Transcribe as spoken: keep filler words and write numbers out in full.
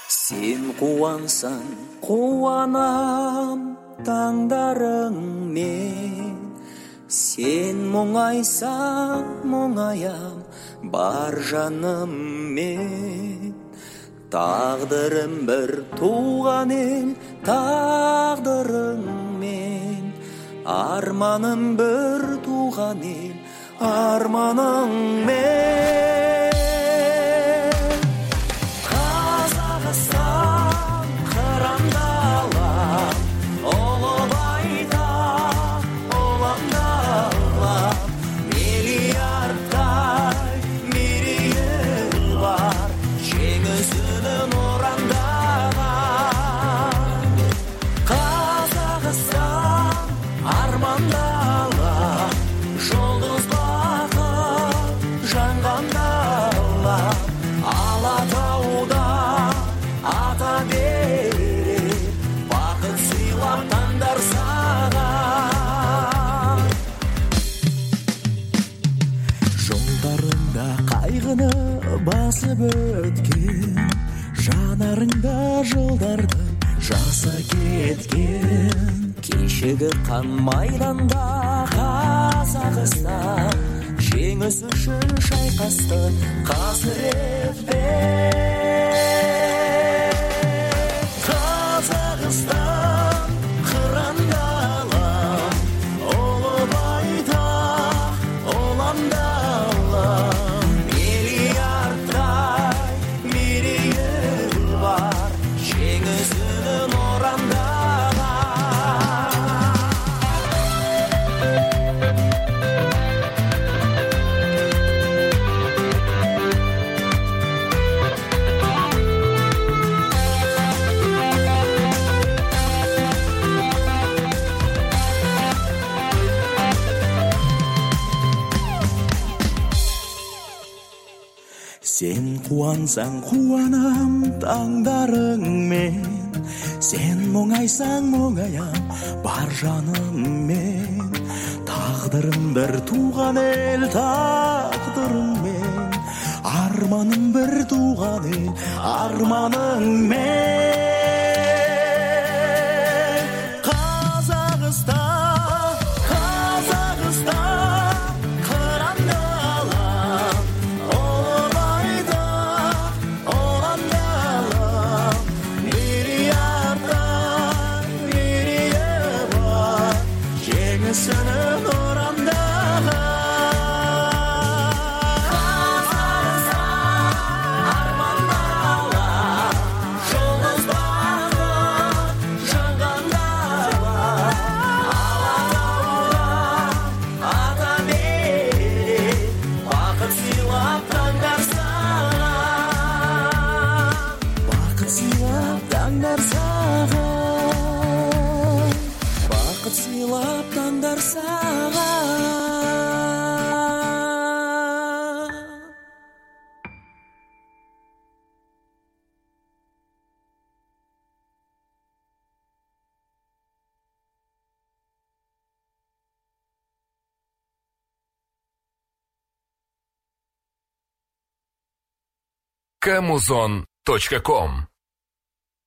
Сен қуансаң қуанам таңдарыңмен, сен мұңайсаң мұңаям бар жаныммен. Тағдырым бір туған ел тағдырыңмен, арманым бір туған ел арманыңмен. Қазақстан қырандалам, ұлы байтақ ұландалам, миллиардтай мерейі бар жеңісінің ұрандаған. Қазақстан армандала, жұлдыз бақыт жанғандала, Алатауда ата берер бақыт сыйлап таңдар саған. Жолдарында қайғыны басып өткен, жанарыңда жылдарды жасы кеткен. Кешегі қан майданда Қазақстан жеңіс үшін шайқасты қасіретпен. Қазақстан қырандалам, ұлы байтақ ұландалам, миллиардтай мерейі бар жеңісінің ұрандаған. Сен қуансаң қуанам таңдарыңмен, сен мұңайсаң мұңаям бар жаныммен. Тағдырым бір туған ел тағдырыңмен, арманым бір туған ел арманыңмен. Қазақстан, Қазақстан қырандалам, ұлы байтақ ұландалам, миллиардтай мерейі бар жеңісінің ұрандаған. Қазақстан армандала, жұлдыз бақыт жанғандала, Алатауда ата берер бақыт сыйлап таңдар саған. Бақыт сыйлап таңдар саған, бақыт сыйлап таңдар саған. камузон точка ком